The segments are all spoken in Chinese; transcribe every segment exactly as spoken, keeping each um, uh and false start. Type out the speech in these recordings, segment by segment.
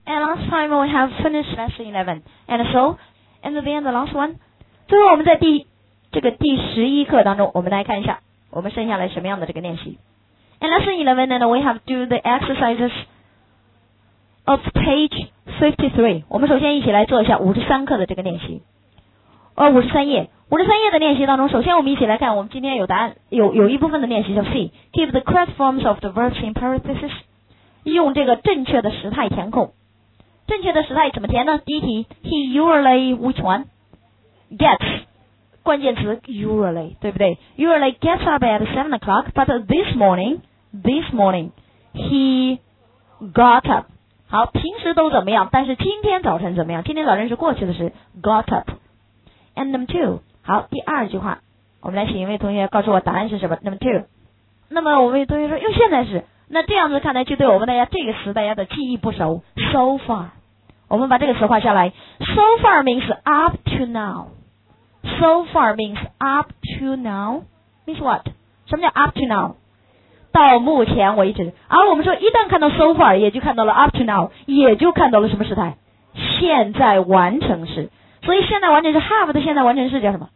And last time we have finished lesson eleven. And so, and then the last one. 最后我们在第这个第十一课当中，我们来看一下我们剩下来什么样的这个练习。And lesson eleven, and we have do the exercises of page fifty-three. 我们首先一起来做一下五十三课的这个练习。呃，五十三页，五十三页的练习当中，首先我们一起来看，我们今天有答案，有有一部分的练习叫 C. Give the correct forms of the verbs in parentheses. 用这个正确的时态填空。正确的时态怎么填呢？第一题 ，He usually which one gets 关键词 usually 对不对 ？Usually gets up at seven o'clock, but this morning, this morning he got up. 好，平时都怎么样？但是今天早晨怎么样？今天早晨是过去的时 got up. And number two， 好，第二句话，我们来请一位同学告诉我答案是什么 ？Number two。那么我们同学说用现在时，那这样子看来就对我们大家这个词大家的记忆不熟 ，so far。我们把这个词画下来 ，so far means up to now。So far means up to now means what？ 什么叫 up to now？ 到目前为止。而我们说一旦看到 so far， 也就看到了 up to now， 也就看到了什么时态？现在完成时。所以现在完成式 have 的现在完成式叫什么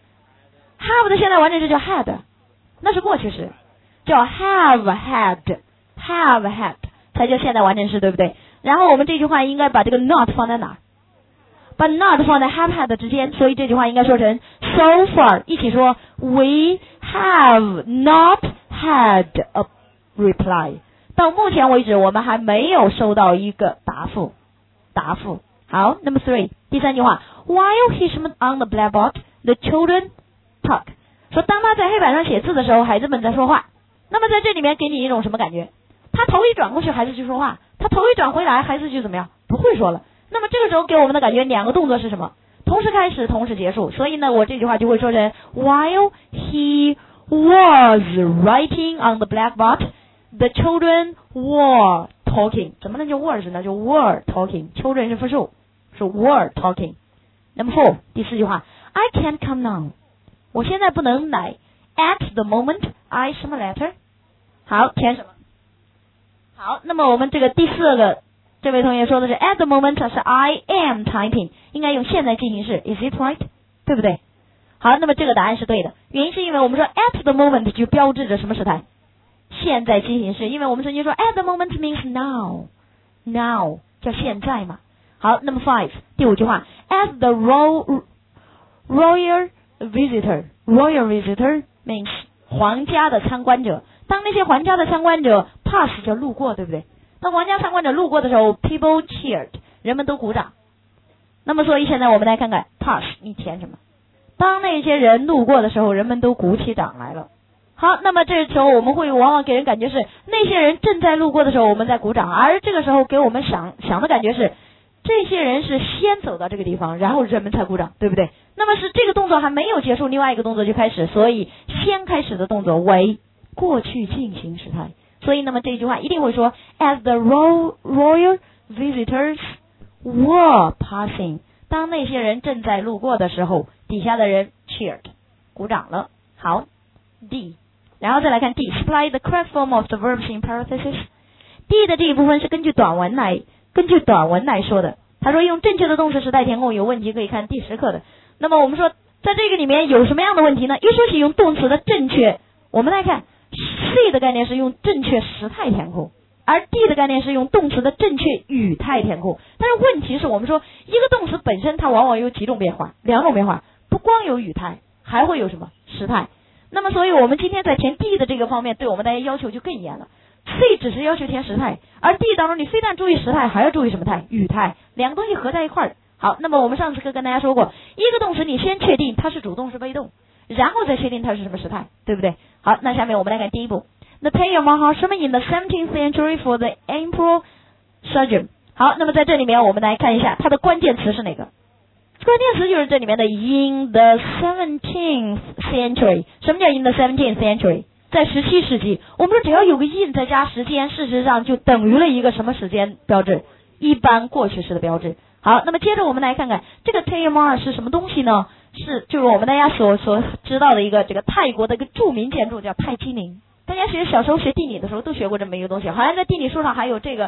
？have 的现在完成式叫 had， 那是过去时，叫 have had，have had 才叫现在完成式，对不对？然后我们这句话应该把这个 not 放在哪？把 not 放在 have had 之间，所以这句话应该说成 so far， 一起说 we have not had a reply。到目前为止，我们还没有收到一个答复。答复。好 ，Number three， 第三句话 ，While he's on the blackboard, the children talk。说当他在黑板上写字的时候，孩子们在说话。那么在这里面给你一种什么感觉？他头一转过去，孩子就说话；他头一转回来，孩子就怎么样？不会说了。那么这个时候给我们的感觉，两个动作是什么？同时开始，同时结束。所以呢，我这句话就会说成 While he was writing on the blackboard, the children were talking。怎么能叫 was 呢？就 were talking。children 是复数，是 were talking。Number four， 第四句话 ，I can't come now。我现在不能来。At the moment, I 什么 letter？ 好，填什么？好，那么我们这个第四个。这位同学说的是 at the moment 是 I am typing， 应该用现在进行式 ，is it right？ 对不对？好，那么这个答案是对的，原因是因为我们说 at the moment 就标志着什么时态？现在进行式，因为我们曾经说 at the moment means now，now 叫现在嘛。好，那么 five 第五句话 ，as the royal royal visitor，royal visitor means 皇家的参观者，当那些皇家的参观者 pass 叫路过，对不对？当皇家参观者路过的时候 ，people cheered， 人们都鼓掌。那么，所以现在我们来看看 pass， 你填什么？当那些人路过的时候，人们都鼓起掌来了。好，那么这时候我们会往往给人感觉是那些人正在路过的时候，我们在鼓掌，而这个时候给我们想想的感觉是这些人是先走到这个地方，然后人们才鼓掌，对不对？那么是这个动作还没有结束，另外一个动作就开始，所以先开始的动作为过去进行时态。所以，那么这句话一定会说 ，as the royal royal visitors were passing， 当那些人正在路过的时候，底下的人 cheered， 鼓掌了。好 ，D， 然后再来看 D，supply the correct form of the verbs in parentheses。D 的这一部分是根据短文来根据短文来说的。他说用正确的动词时态填空有问题，可以看第十课的。那么我们说在这个里面有什么样的问题呢？一说起用动词的正确，我们来看。C 的概念是用正确时态填空，而 D 的概念是用动词的正确语态填空。但是问题是我们说一个动词本身它往往有几种变化，两种变化，不光有语态，还会有什么时态。那么所以我们今天在填 D 的这个方面对我们大家要求就更严了。C 只是要求填时态，而 D 当中你非但注意时态，还要注意什么态？语态，两个东西合在一块儿。好，那么我们上次课跟大家说过，一个动词你先确定它是主动是被动，然后再确定它是什么时态，对不对？好，那下面我们来看第一步。The Taylor Mahal in the seventeenth century for the emperor surgeon。好，那么在这里面我们来看一下它的关键词是哪个？关键词就是这里面的 in the seventeenth century。什么叫 in the seventeenth century？ 在十七世纪，我们说只要有个 in 再加时间，事实上就等于了一个什么时间标志？一般过去式的标志。好，那么接着我们来看看这个 Taylor Mahal是什么东西呢？是就是我们大家所所知道的一个这个泰国的一个著名建筑叫泰姬陵。大家学小时候学地理的时候都学过这么一个东西，好像在地理书上还有这个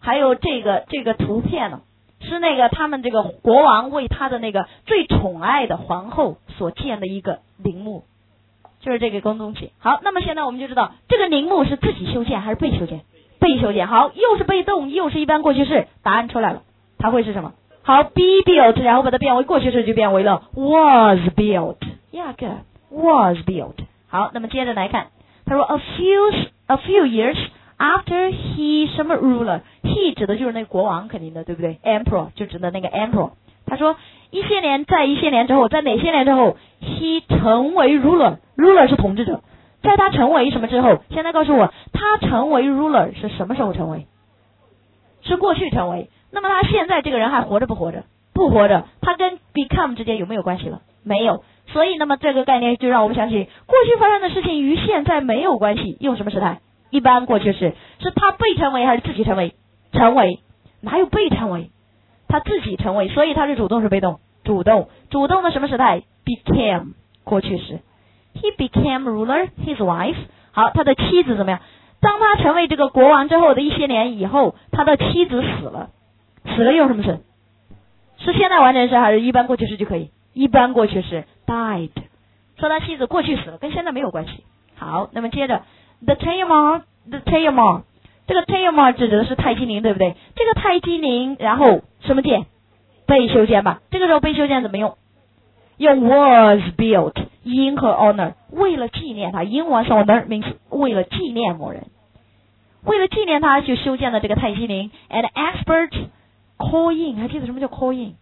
还有这个这个图片呢，是那个他们这个国王为他的那个最宠爱的皇后所建的一个陵墓，就是这个东西。好，那么现在我们就知道这个陵墓是自己修建还是被修建？被修建。好，又是被动又是一般过去式，答案出来了，它会是什么？好 ，be built， 然后把它变为过去式就变为了 was built。Yeah, good. Was built。好，那么接着来看，他说 a few a few years after he 什么 ruler，he 指的就是那个国王，肯定的，对不对 ？emperor 就指的那个 emperor。他说一些年，在一些年之后，在哪些年之后 ，he 成为 ruler，ruler 是统治者，在他成为什么之后？现在告诉我，他成为 ruler 是什么时候成为？是过去成为。那么他现在这个人还活着不活着？不活着。他跟 become 之间有没有关系了？没有。所以那么这个概念就让我们想起过去发生的事情与现在没有关系，用什么时态？一般过去式。是他被成为还是自己成为？成为。哪有被成为？他自己成为，所以他是主动是被动？主动。主动的什么时态？ became 过去式。He became ruler, his wife。好，他的妻子怎么样？当他成为这个国王之后的一些年以后，他的妻子死了。死了用什么式？是现在完成式还是一般过去式就可以？一般过去式 died。说他妻子过去死了，跟现在没有关系。好，那么接着 the Tamar the Tamar 这个 Tamar 指的是泰姬陵，对不对？这个泰姬陵，然后什么建？被修建吧。这个时候被修建怎么用？用 was built in her honor， 为了纪念他。in was honor means 为了纪念某人，为了纪念他就修建了这个泰姬陵。And expert call in， 还记得什么叫 call in？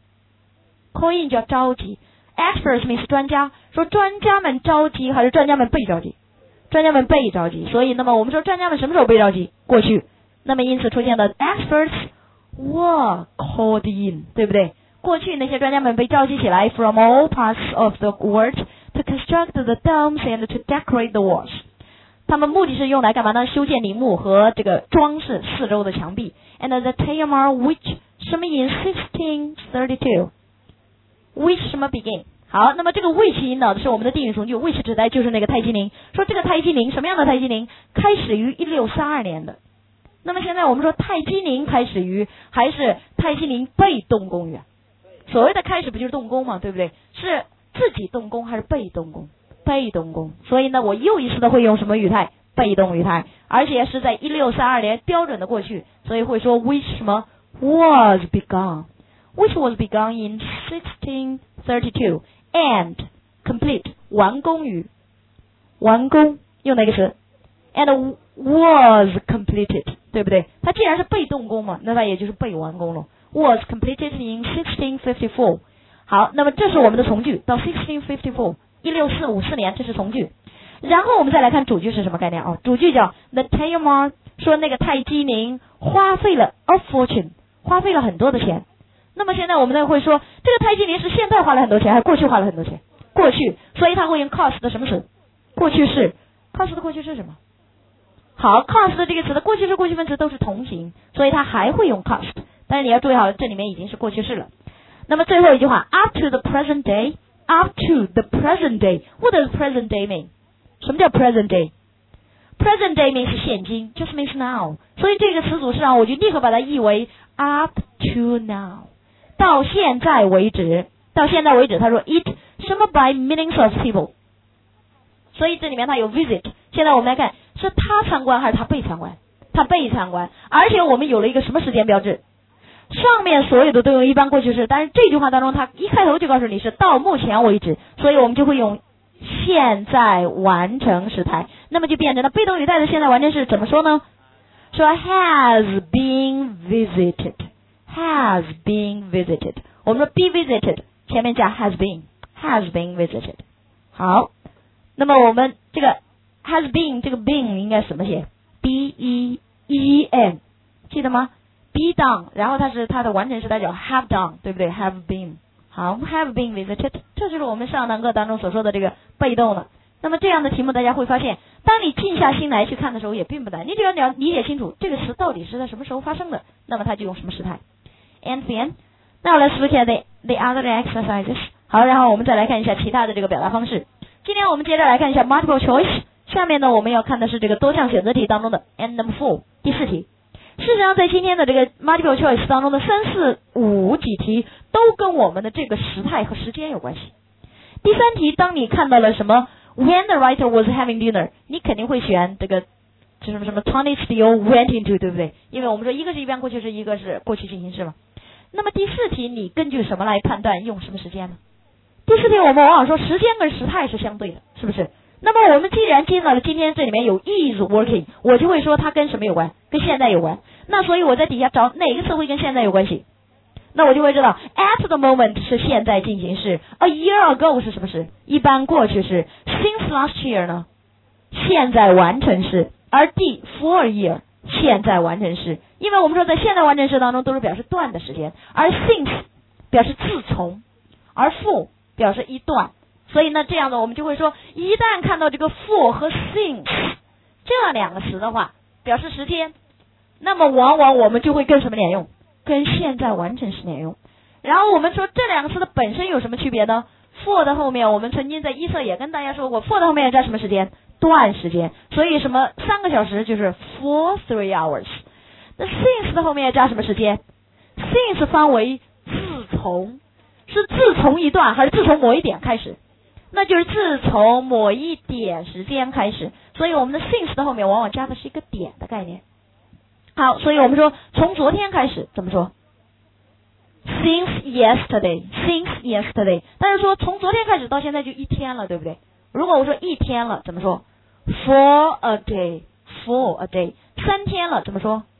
call in 叫召集。Experts means 专家，说专家们召集还是专家们被召集？专家们被召集。所以那么我们说专家们什么时候被召集？过去。那么因此出现的 experts were called in， 对不对？过去那些专家们被召集起来 from all parts of the world to construct the domes and to decorate the walls。 他们目的是用来干嘛呢？修建陵墓和这个装饰四周的墙壁。And the Tamar which 什么 in sixteen thirty-two which 什么 begin。 好，那么这个 which 引导的是我们的定语从句， which 指代就是那个泰姬陵。说这个泰姬陵什么样的泰姬陵？开始于一六三二年的。那么现在我们说泰姬陵开始于还是泰姬陵被动工于？所谓的开始不就是动工嘛，对不对？是自己动工还是被动工？被动工。所以呢，我又一次的会用什么语态？被动语态，而且是在一六三二年标准的过去，所以会说 which 什么 was begun。Which was begun in sixteen thirty-two and complete 完工于完工用哪个词 and was completed， 对不对？它既然是被动工嘛，那它也就是被完工了。Was completed in sixteen fifty-four。 好，那么这是我们的从句，到 sixteen fifty-four 一六五四年，这是从句。然后我们再来看主句是什么概念啊？主句叫 The Tamar 说那个泰姬陵花费了 a fortune， 花费了很多的钱。那么现在我们呢会说，这个泰姬陵是现在花了很多钱，还是过去花了很多钱？过去，所以它会用 cost 的什么词？过去式。cost 的过去是什么？好 ，cost 的这个词的过去式、过去分词都是同形，所以它还会用 cost。但是你要注意好，这里面已经是过去式了。那么最后一句话 ，up to the present day， up to the present day，what does present day mean？ 什么叫 present day？present day means 现今 ，just means now。所以这个词组是啊，我就立刻把它译为 up to now。到现在为止，到现在为止，他说 it 什么 by millions of people， 所以这里面它有 visit。现在我们来看，是他参观还是他被参观？他被参观，而且我们有了一个什么时间标志？上面所有的都用一般过去式，但是这句话当中，它一开头就告诉你是到目前为止，所以我们就会用现在完成时态，那么就变成了被动语态的现在完成式，怎么说呢？说 has been visited。has been visited， 我们说 be visited 前面加 has been has been visited。 好，那么我们这个 has been 这个 been 应该怎么写？ b e e n 记得吗？ be done， 然后它是它的完成时态叫 have done， 对不对？ have been。 好 have been visited， 这就是我们上堂课当中所说的这个被动了。那么这样的题目大家会发现，当你静下心来去看的时候也并不难，你只要了理解清楚这个词到底是在什么时候发生的，那么它就用什么时态。And then, now let's look at the, the other exercises. 好，然后我们再来看一下其他的这个表达方式。今天我们接着来看一下 multiple choice。下面呢，我们要看的是这个多项选择题当中的 and number four 第四题。 事实上，在今天的这个 multiple choice 当中的三四五几题都跟我们的这个时态和时间有关系。第三题，当你看到了什么 when the writer was having dinner， 你肯定会选这个这什么什么 Tony Steele went into， 对不对？因为我们说一个是一般过去式，一个是过去进行式嘛。那么第四题，你根据什么来判断用什么时间呢？第四题我们往往说时间跟时态是相对的，是不是？那么我们既然见到了今天这里面有 is working， 我就会说它跟什么有关？跟现在有关。那所以我在底下找哪个词汇跟现在有关系？那我就会知道 at the moment 是现在进行式， a year ago 是什么时？一般过去式。 since last year 呢？现在完成式。而 D for a year 现在完成式，因为我们说在现在完成式当中都是表示段的时间，而 since 表示自从，而 for 表示一段。所以呢，这样的我们就会说，一旦看到这个 for 和 since 这两个词的话，表示时间，那么往往我们就会跟什么连用？跟现在完成时连用。然后我们说这两个词的本身有什么区别呢？ for 的后面，我们曾经在一册也跟大家说过， for 的后面要加什么时间？段时间。所以什么三个小时就是 for three hours。那 since 的后面要加什么时间？ since 翻为自从，是自从一段还是自从某一点开始？那就是自从某一点时间开始。所以我们的 since 的后面往往加的是一个点的概念。好，所以我们说从昨天开始怎么说？ since yesterday since yesterday。 但是说从昨天开始到现在就一天了，对不对？如果我说一天了怎么说？ for a day for a day。 三天了怎么说？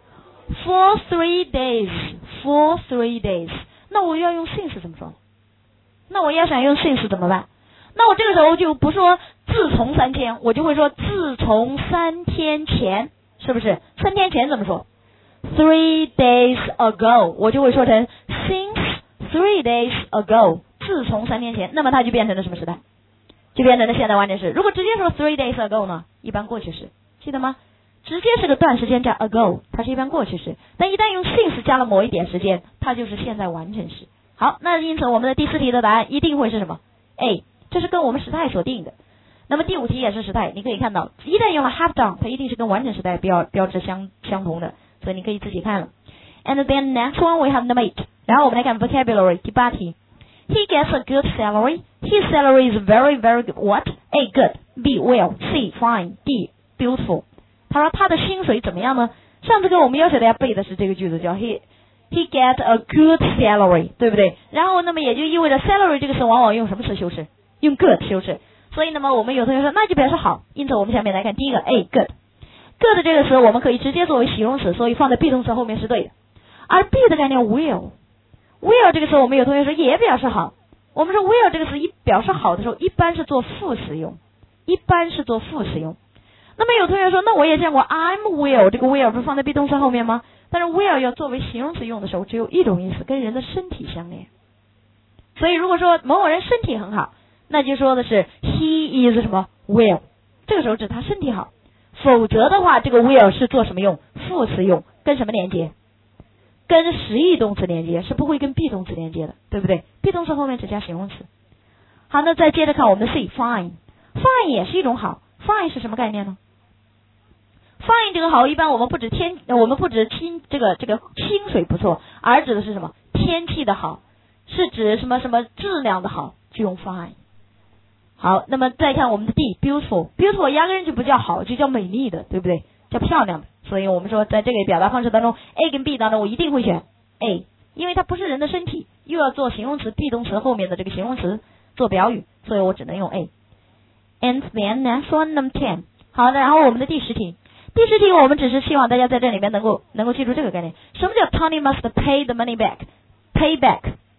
for three days for three days。 那我要用 since 怎么说？那我要想用 since 怎么办？那我这个时候就不说自从三天，我就会说自从三天前，是不是？三天前怎么说？ three days ago， 我就会说成 since three days ago， 自从三天前。那么它就变成了什么时态？就变成了现在完成时。如果直接说 three days ago 呢，一般过去式，记得吗？直接是个段时间加 ago， 它是一般过去式。但一旦用 since 加了某一点时间，它就是现在完成时。好，那因此我们的第四题的答案一定会是什么？ A， 这是跟我们时态所定的。那么第五题也是时态，你可以看到一旦用了 have done， 它一定是跟完整时态标标志相相同的，所以你可以自己看了。And then next one we have number eight， 然后我们来看 vocabulary 第八题。 He gets a good salary. His salary is very very good. What? A. Good. B. Well. C. Fine. D. Beautiful。 他说他的薪水怎么样呢？上次跟我们要求大家背的是这个句子，叫 he he gets a good salary， 对不对？然后那么也就意味着 salary 这个词往往用什么词修饰？用 good 修饰。所以那么我们有同学说那就表示好，因此我们下面来看第一个 A good。 good 这个词我们可以直接作为形容词，所以放在 be 动词后面是对的。而 be 的概念 will will 这个词我们有同学说也表示好。我们说 will 这个词一表示好的时候一般是做副词用，一般是做副词用。那么有同学说那我也见过 I'm will， 这个 will 不是放在 be 动词后面吗？但是 will 要作为形容词用的时候只有一种意思，跟人的身体相连。所以如果说某某人身体很好，那就说的是 he is 什么 well， 这个时候指他身体好。否则的话这个 will 是做什么用？副词用，跟什么连接？跟实义动词连接，是不会跟 be 动词连接的，对不对？ be 动词后面只加形容词。好，那再接着看我们的 C fine。 fine 也是一种好。 fine 是什么概念呢？ fine 这个好一般我们不止天我们不止薪这个这个薪水不错，而指的是什么？天气的好，是指什么什么质量的好，就用 fine。 好，那么再看我们的 D beautiful。 beautiful 压根就不叫好，就叫美丽的，对不对？叫漂亮的。所以我们说在这个表达方式当中 A 跟 B 当中我一定会选 A， 因为它不是人的身体，又要做形容词 be 动词后面的这个形容词做表语，所以我只能用 A。 And then next one number ten。 好的，然后我们的第十题。第十题我们只是希望大家在这里面能够能够记住这个概念。什么叫 Tony must pay the money back？ Pay back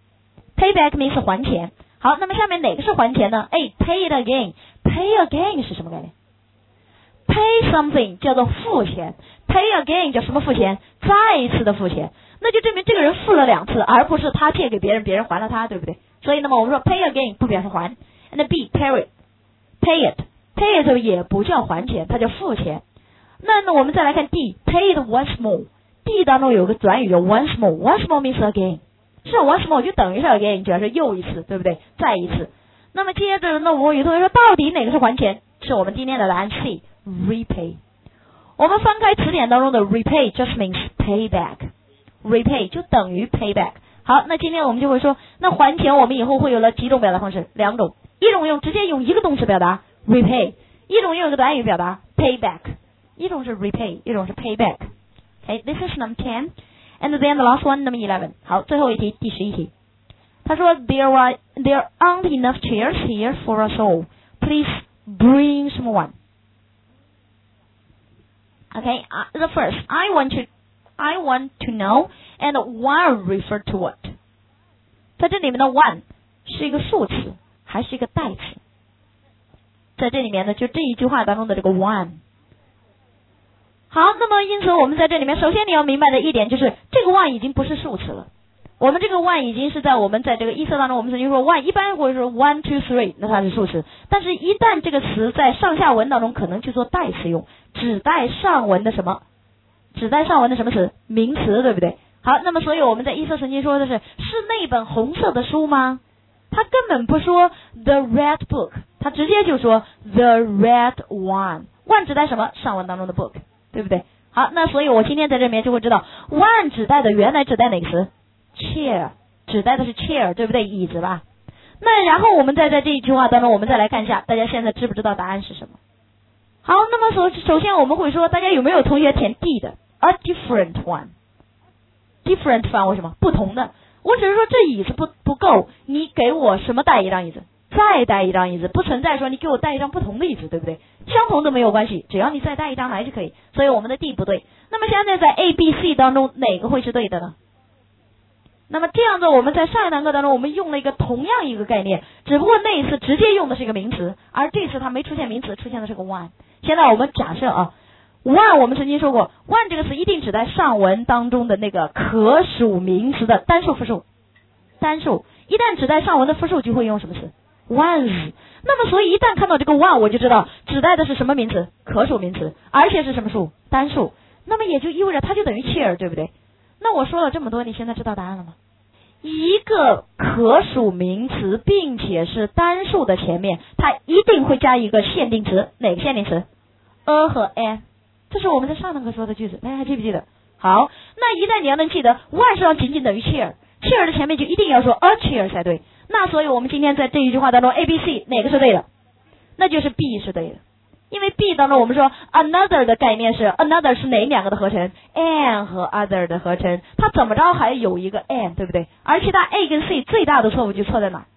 Pay back means 还钱。好，那么下面哪个是还钱呢？ A pay it again。 Pay again 是什么概念？ Pay something 叫做付钱， Pay again 叫什么付钱？再一次的付钱。那就证明这个人付了两次，而不是他借给别人，别人还了他，对不对？所以那么我们说 pay again 不表示还。 And B pay it Pay it Pay it 也不叫还钱，它叫付钱。那那我们再来看 D pay it once more。 D 当中有个短语叫 once more。 Once more means again， 是 once more 就等于是 again， 主要是又一次，对不对？再一次。那么接着那我有同学说到底哪个是还钱？是我们今天的答案 C repay 我们翻开词典当中的 repay just means payback，repay 就等于 payback。好，那今天我们就会说，那还钱我们以后会有了几种表达方式，两种，一种用直接用一个动词表达 repay， 一种用一个短语表达 payback， 一种是 repay， 一种是 payback。Okay, this is number ten, and then the last one, number eleven。好，最后一题，第十一题。他说 there are there aren't enough chairs here for us all. Please bring someone. Okay, uh, the first, I want to I want to know, and one refer to what? 在这里面的 one 是一个数词还是一个代词？在这里面呢，就这一句话当中的这个 one。好，那么因此我们在这里面，首先你要明白的一点就是，这个 one 已经不是数词了。我们这个 one 已经是在我们在这个一册当中，我们曾经说 one 一般或者说 one two three， 那它是数词。但是，一旦这个词在上下文当中可能去做代词用，指代上文的什么？指代上文的什么词？名词，对不对？好，那么所以我们在一册曾经说的是，是那本红色的书吗？他根本不说 the red book， 他直接就说 the red one。one 指代什么？上文当中的 book， 对不对？好，那所以我今天在这里面就会知道 one 指代的原来指代哪个词？chair 指代的是 chair， 对不对？椅子吧。那然后我们再在这一句话当中，我们再来看一下，大家现在知不知道答案是什么？好，那么首首先我们会说，大家有没有同学填 D 的 ？A different one。different one 为什么？不同的。我只是说这椅子不不够，你给我什么带一张椅子？再带一张椅子，不存在说你给我带一张不同的椅子，对不对？相同都没有关系，只要你再带一张来就可以。所以我们的 D 不对。那么现在在 A、B、C 当中，哪个会是对的呢？那么这样子，我们在上一堂课当中，我们用了一个同样一个概念，只不过那一次直接用的是一个名词，而这次它没出现名词，出现的是个 one。现在我们假设啊 ，one 我们曾经说过 ，one 这个词一定指代上文当中的那个可数名词的单数复数。单数一旦指代上文的复数，就会用什么词 ？ones。那么所以一旦看到这个 one， 我就知道指代的是什么名词？可数名词，而且是什么数？单数。那么也就意味着它就等于 chair， 对不对？那我说了这么多，你现在知道答案了吗？一个可数名词，并且是单数的前面，它一定会加一个限定词，哪个限定词 ？a 和 an， 这是我们在上堂课说的句子，大家还记不记得？好，那一旦你要能记得 one 上仅仅等于 chair，chair 的前面就一定要说 a chair 才对。那所以我们今天在这一句话当中 A、B、C 哪个是对的？那就是 B 是对的。因为 B 当中我们说 another 的概念是 another 是哪两个的合成 ？an 和 other 的合成，它怎么着还有一个 an， 对不对？而其他 A 跟 C 最大的错误就错在哪？